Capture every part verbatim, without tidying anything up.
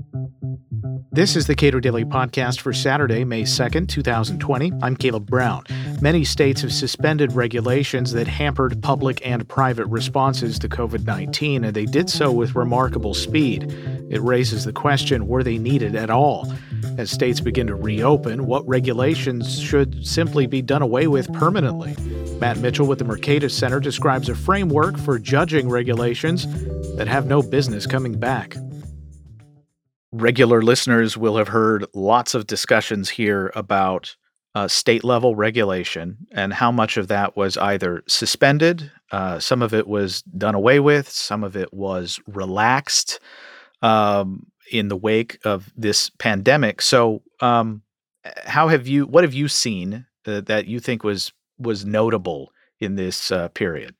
This is the Cato Daily Podcast for Saturday, May second, twenty twenty. I'm Caleb Brown. Many states have suspended regulations that hampered public and private responses to covid nineteen, and they did so with remarkable speed. It raises the question, were they needed at all? As states begin to reopen, what regulations should simply be done away with permanently? Matt Mitchell with the Mercatus Center describes a framework for judging regulations that have no business coming back. Regular listeners will have heard lots of discussions here about uh, state-level regulation and how much of that was either suspended, uh, some of it was done away with, some of it was relaxed um, in the wake of this pandemic. So, um, how have you? What have you seen uh, that you think was was notable in this uh, period?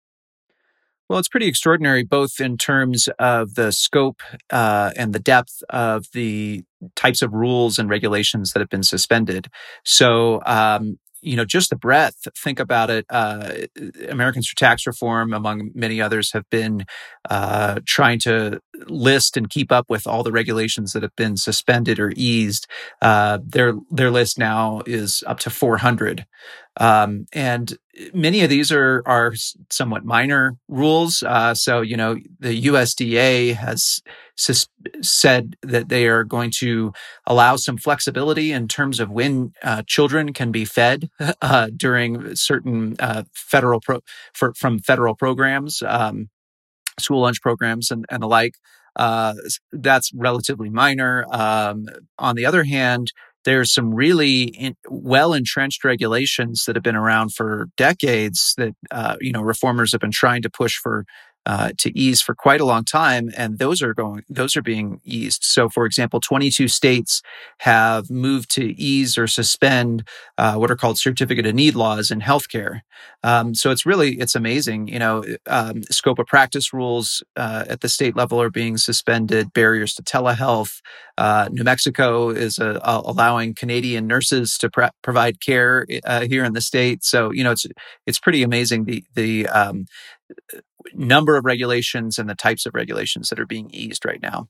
Well, it's pretty extraordinary, both in terms of the scope uh, and the depth of the types of rules and regulations that have been suspended. So, um, you know, just the breadth, think about it. Uh, Americans for Tax Reform, among many others, have been uh, trying to list and keep up with all the regulations that have been suspended or eased. Uh, their their list now is up to four hundred. Um, and many of these are are somewhat minor rules. Uh, so, you know, the U S D A has sus- said that they are going to allow some flexibility in terms of when uh, children can be fed uh, during certain uh, federal pro- for, from federal programs, um, school lunch programs, and, and the like. Uh, that's relatively minor. Um, on the other hand, there's some really in, well-entrenched regulations that have been around for decades that, uh, you know, reformers have been trying to push for uh, to ease for quite a long time, and those are going, those are being eased. So, for example, twenty-two states have moved to ease or suspend uh, what are called certificate of need laws in healthcare. Um, so it's really, it's amazing. You know, um, scope of practice rules uh, at the state level are being suspended. Barriers to telehealth. Uh, New Mexico is uh, allowing Canadian nurses to pre- provide care uh, here in the state. So, you know, it's it's pretty amazing the the um, number of regulations and the types of regulations that are being eased right now.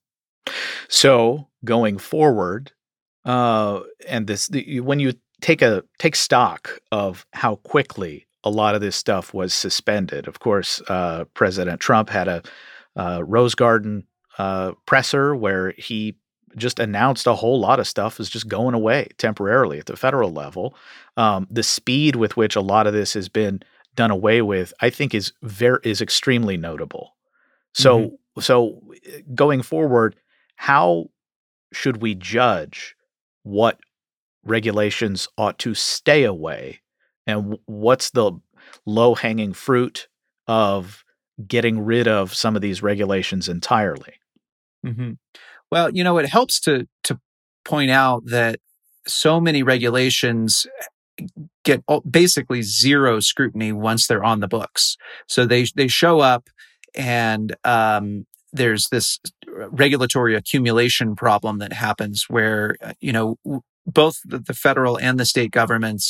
So going forward, uh, and this the, when you take a take stock of how quickly a lot of this stuff was suspended. Of course, uh, President Trump had a uh, Rose Garden uh, presser where he just announced a whole lot of stuff is just going away temporarily at the federal level. Um, the speed with which a lot of this has been done away with, I think, is very is extremely notable. So, mm-hmm. so going forward, how should we judge what regulations ought to stay away, and what's the low-hanging fruit of getting rid of some of these regulations entirely? Mm-hmm. Well, you know, it helps to to point out that so many regulations get basically zero scrutiny once they're on the books. So they they show up, and um, there's this regulatory accumulation problem that happens where, you know, both the federal and the state governments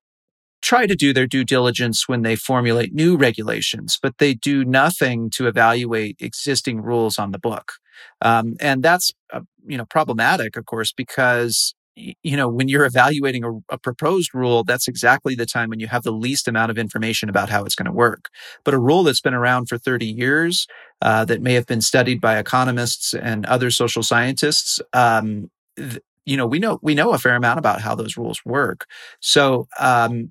try to do their due diligence when they formulate new regulations, but they do nothing to evaluate existing rules on the book. Um, and that's, uh, you know, problematic, of course, because, you know, when you're evaluating a, a proposed rule, that's exactly the time when you have the least amount of information about how it's going to work. But a rule that's been around for thirty years, uh, that may have been studied by economists and other social scientists, um, th- you know, we know we know a fair amount about how those rules work. So, um,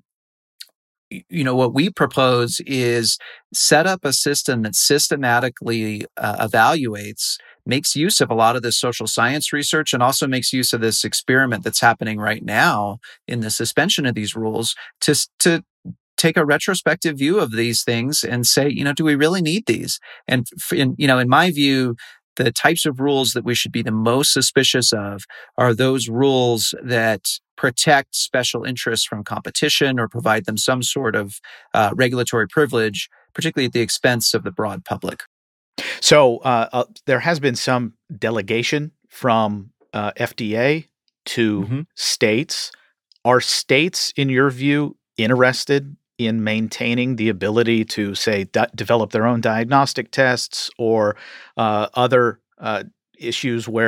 you know, what we propose is set up a system that systematically uh, evaluates, makes use of a lot of this social science research, and also makes use of this experiment that's happening right now in the suspension of these rules to, to take a retrospective view of these things and say, you know, do we really need these? And, in, you know, in my view, the types of rules that we should be the most suspicious of are those rules that protect special interests from competition or provide them some sort of uh, regulatory privilege, particularly at the expense of the broad public. So uh, uh, there has been some delegation from uh, F D A to mm-hmm. states. Are states, in your view, interested in maintaining the ability to, say, d- develop their own diagnostic tests or uh, other uh, issues where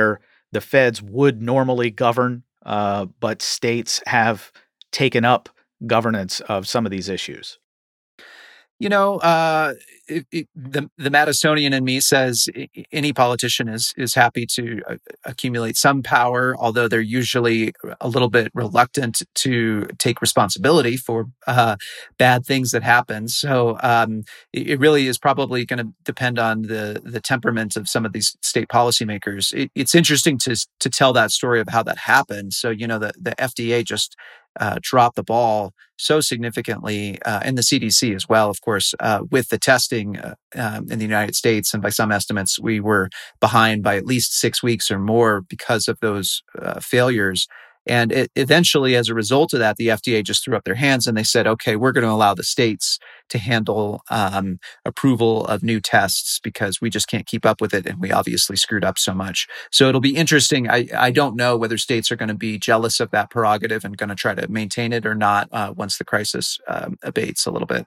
the feds would normally govern, uh, but states have taken up governance of some of these issues? You know, uh, it, it, the the Madisonian in me says i- i- any politician is is happy to uh, accumulate some power, although they're usually a little bit reluctant to take responsibility for uh, bad things that happen. So um, it, it really is probably going to depend on the the temperament of some of these state policymakers. It, it's interesting to to tell that story of how that happened. So you know, the the F D A just uh, dropped the ball so significantly, uh, and the C D C as well, of course, uh, with the testing uh, um, in the United States. And by some estimates, we were behind by at least six weeks or more because of those uh, failures. And it, eventually, as a result of that, the F D A just threw up their hands and they said, okay, we're going to allow the states to handle um, approval of new tests because we just can't keep up with it. And we obviously screwed up so much. So it'll be interesting. I, I don't know whether states are going to be jealous of that prerogative and going to try to maintain it or not uh, once the crisis um, abates a little bit.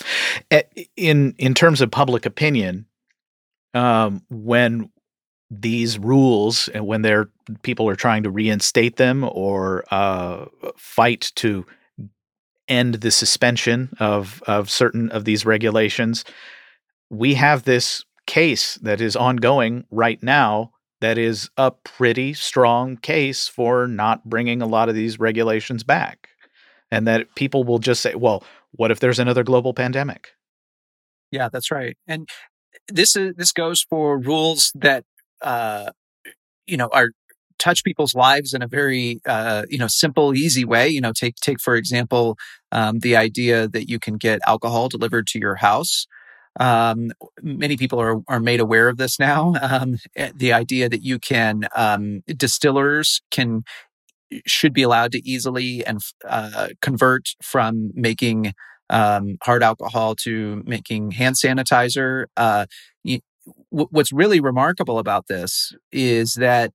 In in terms of public opinion, um, when these rules and when they're people are trying to reinstate them or uh, fight to end the suspension of of certain of these regulations, we have this case that is ongoing right now that is a pretty strong case for not bringing a lot of these regulations back. And that people will just say, well, what if there's another global pandemic? Yeah, that's right. And this is this goes for rules that uh, you know are touch people's lives in a very uh, you know simple, easy way. You know, take take for example um, the idea that you can get alcohol delivered to your house. Um, many people are are made aware of this now. Um, the idea that you can um, distillers can should be allowed to easily and uh, convert from making um, hard alcohol to making hand sanitizer. Uh, you, w- what's really remarkable about this is that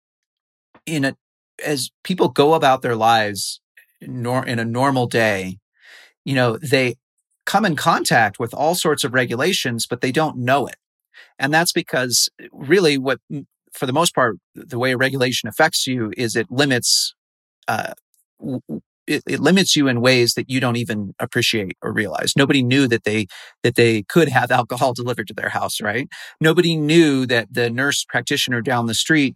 in a as people go about their lives nor, in a normal day, you know, they come in contact with all sorts of regulations, but they don't know it. And that's because really what, for the most part, the way a regulation affects you is it limits uh, it, it limits you in ways that you don't even appreciate or realize. Nobody knew that they that they could have alcohol delivered to their house, right? Nobody knew that the nurse practitioner down the street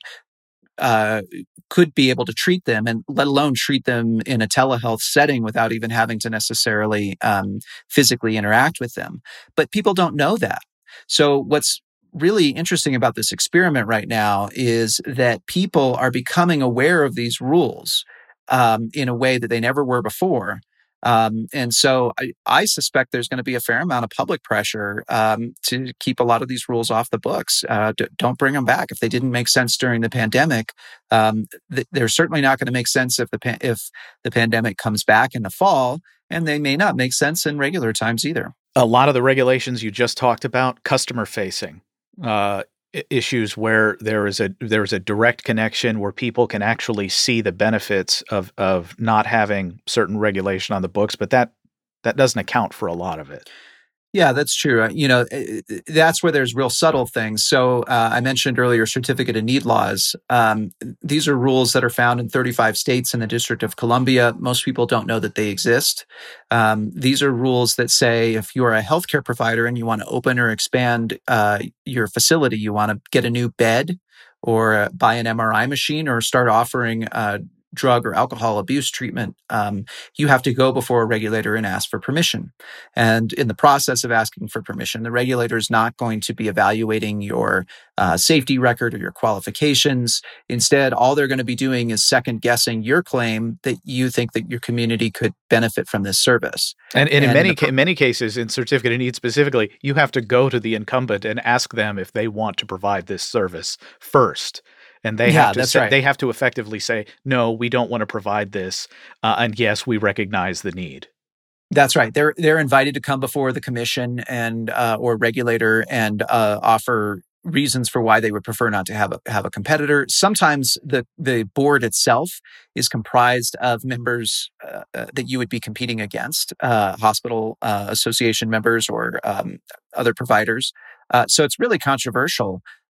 uh, could be able to treat them, and let alone treat them in a telehealth setting without even having to necessarily um, physically interact with them. But people don't know that. So what's really interesting about this experiment right now is that people are becoming aware of these rules um, in a way that they never were before. Um, and so I, I suspect there's going to be a fair amount of public pressure um, to keep a lot of these rules off the books. Uh, d- don't bring them back. If they didn't make sense during the pandemic, um, th- they're certainly not going to make sense if the pa- if the pandemic comes back in the fall, and they may not make sense in regular times either. A lot of the regulations you just talked about, customer facing uh, i- issues where there is a there is a direct connection where people can actually see the benefits of of not having certain regulation on the books, but that that doesn't account for a lot of it. Yeah, that's true. Uh, You know, eh, eh, that's where there's real subtle things. So uh, I mentioned earlier certificate of need laws. Um, these are rules that are found in thirty-five states and the District of Columbia. Most people don't know that they exist. Um, these are rules that say if you are a healthcare provider and you want to open or expand uh, your facility, you want to get a new bed or uh, buy an M R I machine or start offering uh, drug or alcohol abuse treatment, um, you have to go before a regulator and ask for permission. And in the process of asking for permission, the regulator is not going to be evaluating your uh, safety record or your qualifications. Instead, all they're going to be doing is second guessing your claim that you think that your community could benefit from this service. And, and in And in many the ca- pro- many cases, in certificate of need specifically, you have to go to the incumbent and ask them if they want to provide this service first, and they have yeah, to that's say, right. they have to effectively say, no, we don't want to provide this, uh, and yes, we recognize the need. That's right. They're they're invited to come before the commission and uh, or regulator and uh, offer reasons for why they would prefer not to have a have a competitor. Sometimes the the board itself is comprised of members uh, uh, that you would be competing against, uh, hospital uh, association members or um, other providers. Uh, so it's really controversial.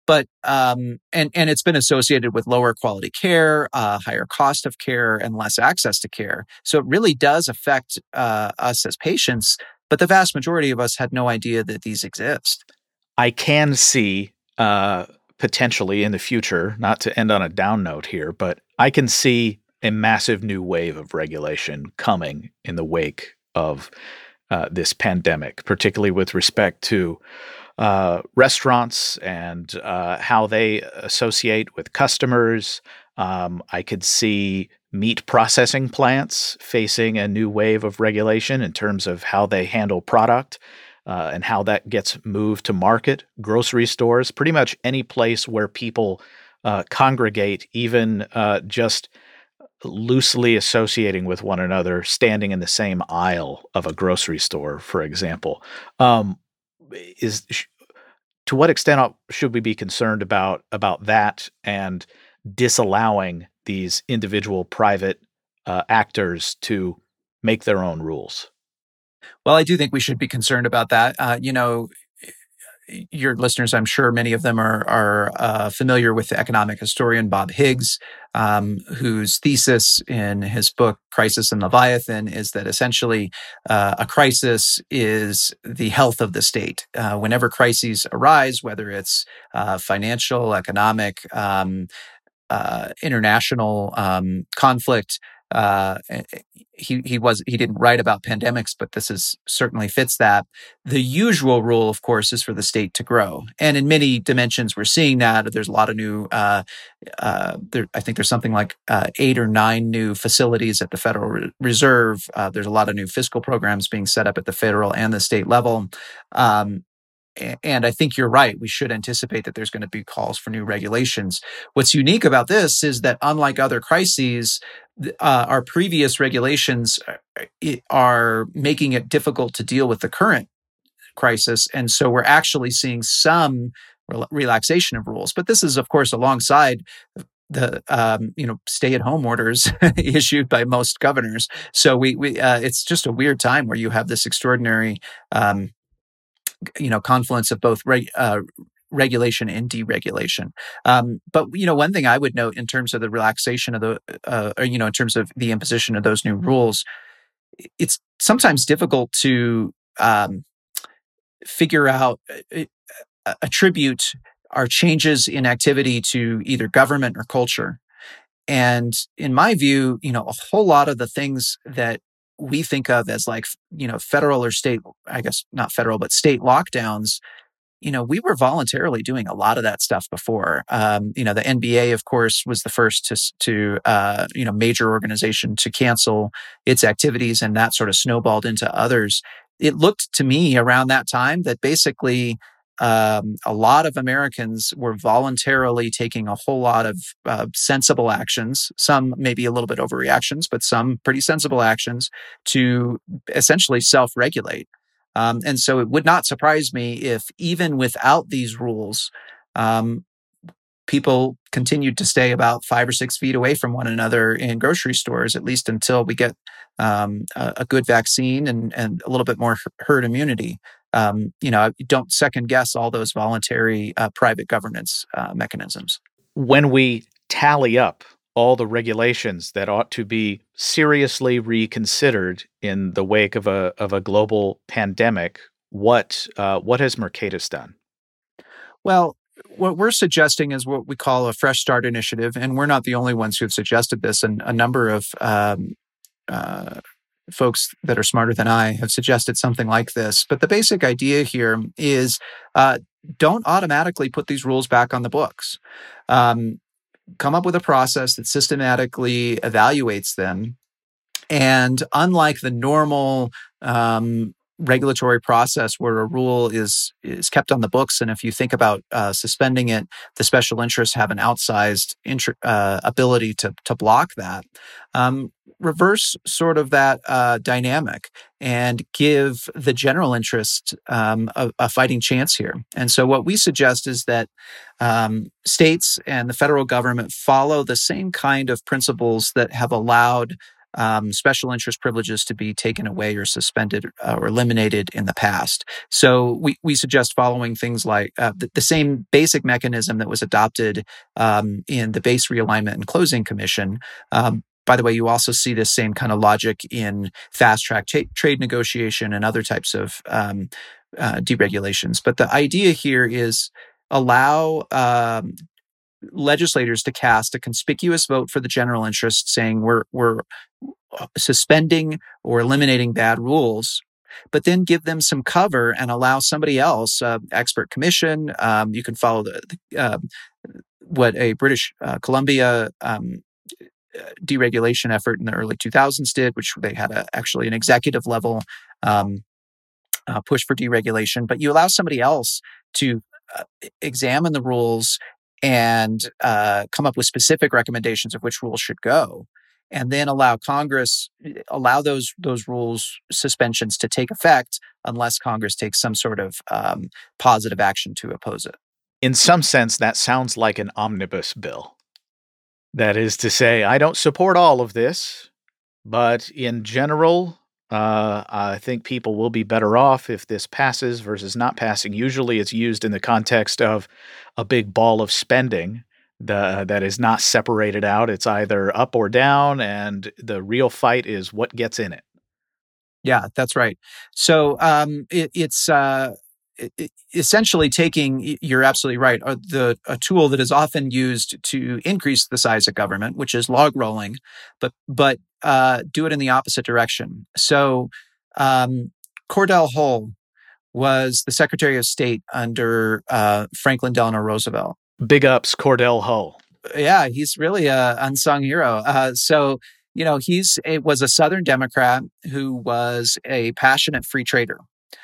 but um, and and it's been associated with lower quality care, uh, higher cost of care, and less access to care. So it really does affect uh, us as patients. But the vast majority of us had no idea that these exist. I can see uh, potentially in the future, not to end on a down note here, but I can see a massive new wave of regulation coming in the wake of uh, this pandemic, particularly with respect to uh, restaurants and uh, how they associate with customers. Um, I could see meat processing plants facing a new wave of regulation in terms of how they handle product uh, and how that gets moved to market. Grocery stores, pretty much any place where people uh, congregate, even uh, just loosely associating with one another, standing in the same aisle of a grocery store, for example. Um, is sh- to what extent uh, should we be concerned about about that and disallowing these individual private uh, actors to make their own rules? Well, I do think we should be concerned about that. Uh, you know, your listeners, I'm sure many of them are are uh, familiar with the economic historian Bob Higgs, um, whose thesis in his book Crisis and Leviathan is that essentially uh, a crisis is the health of the state. Uh, whenever crises arise, whether it's uh, financial, economic, um, uh, international um, conflict. Uh, he he was he didn't write about pandemics, but this is certainly fits that. The usual rule, of course, is for the state to grow, and in many dimensions, we're seeing that. There's a lot of new. Uh, uh, there, I think there's something like uh, eight or nine new facilities at the Federal Re- Reserve. Uh, there's a lot of new fiscal programs being set up at the federal and the state level. Um, And I think you're right. We should anticipate that there's going to be calls for new regulations. What's unique about this is that, unlike other crises, uh, our previous regulations are making it difficult to deal with the current crisis. And so we're actually seeing some rel- relaxation of rules. But this is, of course, alongside the um, you know stay-at-home orders issued by most governors. So we we uh, it's just a weird time where you have this extraordinary Um, you know, confluence of both reg, uh, regulation and deregulation. Um, but you know, one thing I would note in terms of the relaxation of the, uh, or you know, in terms of the imposition of those new rules, it's sometimes difficult to um, figure out, uh, uh, attribute our changes in activity to either government or culture. And in my view, you know, a whole lot of the things that we think of as like, you know, federal or state, I guess not federal, but state lockdowns, you know, we were voluntarily doing a lot of that stuff before. Um, you know, the N B A, of course, was the first to, to uh, you know, major organization to cancel its activities, and that sort of snowballed into others. It looked to me around that time that basically um, a lot of Americans were voluntarily taking a whole lot of uh, sensible actions, some maybe a little bit overreactions, but some pretty sensible actions to essentially self-regulate. Um, and so it would not surprise me if even without these rules, um, people continued to stay about five or six feet away from one another in grocery stores, at least until we get um, a, a good vaccine and, and a little bit more herd immunity. Um, you know, don't second guess all those voluntary uh, private governance uh, mechanisms. When we tally up all the regulations that ought to be seriously reconsidered in the wake of a of a global pandemic, what uh, what has Mercatus done? Well, what we're suggesting is what we call a fresh start initiative, and we're not the only ones who've suggested this. And a number of um, uh, folks that are smarter than I have suggested something like this. But the basic idea here is uh, don't automatically put these rules back on the books. Um, come up with a process that systematically evaluates them. And unlike the normal um, regulatory process where a rule is is kept on the books, and if you think about uh, suspending it, the special interests have an outsized int- uh, ability to to block that. Um, reverse sort of that uh, dynamic and give the general interest um, a, a fighting chance here. And so what we suggest is that um, states and the federal government follow the same kind of principles that have allowed um, special interest privileges to be taken away or suspended uh, or eliminated in the past. So we, we suggest following things like uh, the, the same basic mechanism that was adopted um, in the Base Realignment and Closing Commission. Um, by the way, you also see this same kind of logic in fast-track tra- trade negotiation and other types of um, uh, deregulations. But the idea here is allow um, legislators to cast a conspicuous vote for the general interest, saying we're we're suspending or eliminating bad rules, but then give them some cover and allow somebody else, uh, expert commission. Um, you can follow the, the uh, what a British uh, Columbia um, deregulation effort in the early two thousands did, which they had a, actually an executive level um, uh, push for deregulation. But you allow somebody else to uh, examine the rules and uh, come up with specific recommendations of which rules should go, and then allow Congress, allow those those rules suspensions to take effect unless Congress takes some sort of um, positive action to oppose it. In some sense, that sounds like an omnibus bill. That is to say, I don't support all of this, but in general, uh, I think people will be better off if this passes versus not passing. Usually it's used in the context of a big ball of spending the, that is not separated out. It's either up or down, and the real fight is what gets in it. Yeah, that's right. So um, it, it's uh, it, essentially taking, you're absolutely right, uh, the a tool that is often used to increase the size of government, which is log rolling, but but uh, do it in the opposite direction. So um, Cordell Hull was the Secretary of State under uh, Franklin Delano Roosevelt. Big ups, Cordell Hull. Yeah, he's really a unsung hero. Uh, so you know, he's it was a Southern Democrat who was a passionate free trader,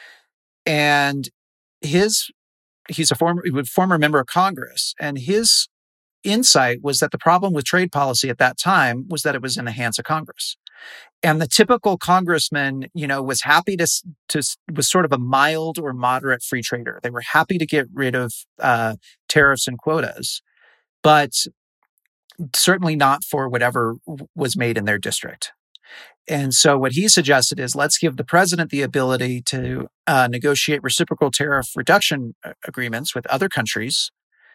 and his he's a former he was a former member of Congress, and his insight was that the problem with trade policy at that time was that it was in the hands of Congress. And the typical congressman, you know, was happy to, to was sort of a mild or moderate free trader. They were happy to get rid of uh, tariffs and quotas, but certainly not for whatever was made in their district. And so what he suggested is, let's give the president the ability to uh, negotiate reciprocal tariff reduction agreements with other countries,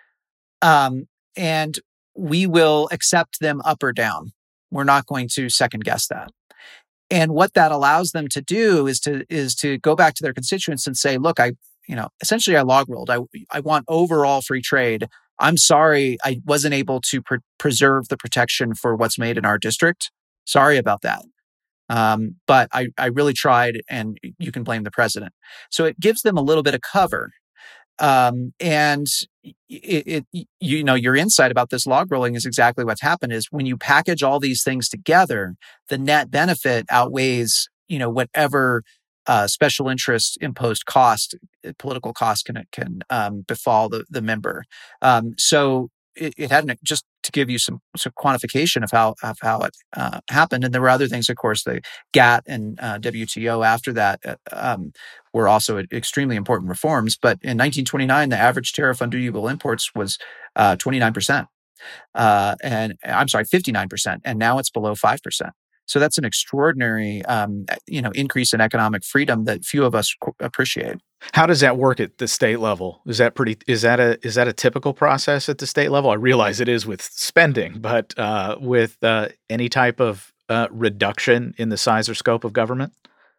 um, and we will accept them up or down. We're not going to second guess that. And what that allows them to do is to is to go back to their constituents and say, look, I, you know, essentially I log rolled. I I want overall free trade. I'm sorry I wasn't able to pre- preserve the protection for what's made in our district. Sorry about that. Um, but I, I really tried, and you can blame the president. So it gives them a little bit of cover. Um, and it, it, you know, your insight about this log rolling is exactly what's happened is when you package all these things together, the net benefit outweighs, you know, whatever uh, special interest imposed cost, political cost can can um, befall the, the member. Um, so it, it hadn't, just to give you some, some quantification of how of how it uh, happened. And there were other things, of course, the GATT and uh, W T O after that uh, um, were also extremely important reforms. But in nineteen twenty-nine, the average tariff on dutiable imports was uh, twenty-nine percent. Uh, and I'm sorry, fifty-nine percent. And now it's below five percent. So that's an extraordinary, um, you know, increase in economic freedom that few of us appreciate. How does that work at the state level? Is that pretty? Is that a is that a typical process at the state level? I realize it is with spending, but uh, with uh, any type of uh, reduction in the size or scope of government?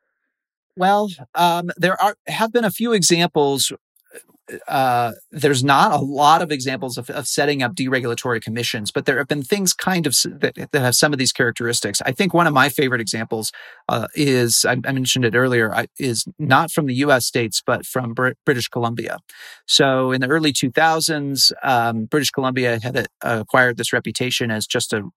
Well, um, there are have been a few examples. Uh, there's not a lot of examples of, of setting up deregulatory commissions, but there have been things kind of that, that have some of these characteristics. I think one of my favorite examples uh, is, I, I mentioned it earlier, I, is not from the U S states, but from Br- British Columbia. So in the early two thousands, um, British Columbia had uh, acquired this reputation as just a,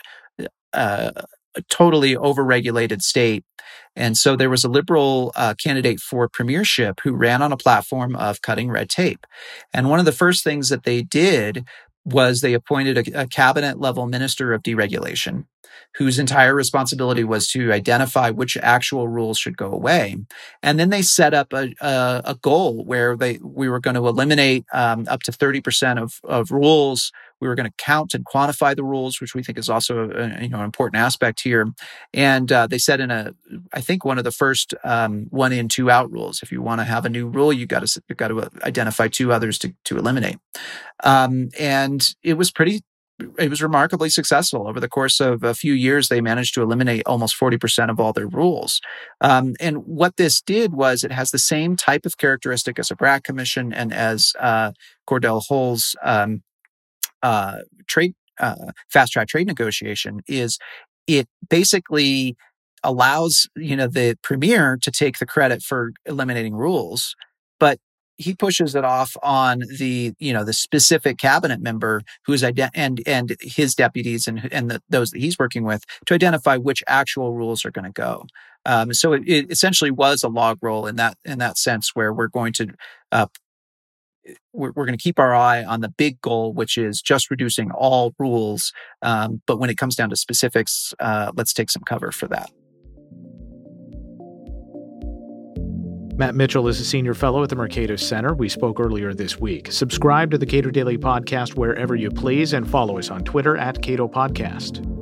a, a totally overregulated state. And so there was a liberal uh, candidate for premiership who ran on a platform of cutting red tape. And one of the first things that they did was they appointed a, a cabinet level minister of deregulation, whose entire responsibility was to identify which actual rules should go away. And then they set up a, a, a goal where they we were going to eliminate um, up to thirty percent of, of rules We were going to count and quantify the rules, which we think is also a, you know, an important aspect here. And uh, they said in a, I think one of the first um, one in, two out rules, if you want to have a new rule, you got to you got to identify two others to to eliminate. Um, and it was pretty. It was remarkably successful. Over the course of a few years, they managed to eliminate almost forty percent of all their rules. Um, and what this did was it has the same type of characteristic as a Bragg Commission and as uh, Cordell Hull's um, uh, trade uh, fast track trade negotiation. Is it basically allows you know the premier to take the credit for eliminating rules, but he pushes it off on the, you know, the specific cabinet member who's ident- and and his deputies and and the, those that he's working with to identify which actual rules are going to go. Um, so it, it essentially was a log roll in that in that sense, where we're going to uh, we're, we're going to keep our eye on the big goal, which is just reducing all rules. Um, but when it comes down to specifics, uh, let's take some cover for that. Matt Mitchell is a senior fellow at the Mercatus Center. We spoke earlier this week. Subscribe to the Cato Daily Podcast wherever you please and follow us on Twitter at Cato Podcast.